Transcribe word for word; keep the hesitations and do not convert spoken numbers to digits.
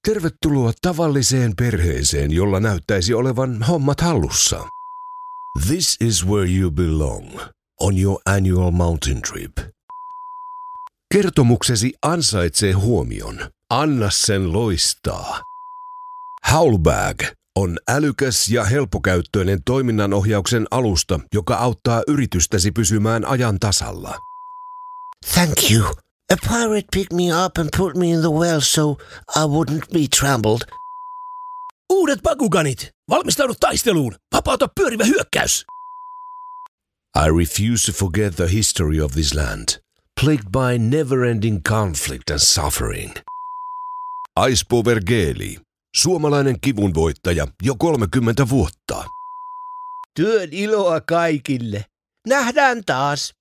Tervetuloa tavalliseen perheeseen, jolla näyttäisi olevan hommat hallussa. This is where you belong on your annual mountain trip. Kertomuksesi ansaitsee huomion. Anna sen loistaa. Howlbag on älykäs ja helppokäyttöinen toiminnanohjauksen alusta, joka auttaa yritystäsi pysymään ajan tasalla. Thank you. A pirate picked me up and put me in the well so I wouldn't be trampled. Uudet Bakuganit! Valmistaudu taisteluun! Vapauta pyörivä hyökkäys! I refuse to forget the history of this land, plagued by never-ending conflict and suffering. Icepower Geely, suomalainen kivunvoittaja jo kolmekymmentä vuotta. Työn iloa kaikille. Nähdään taas.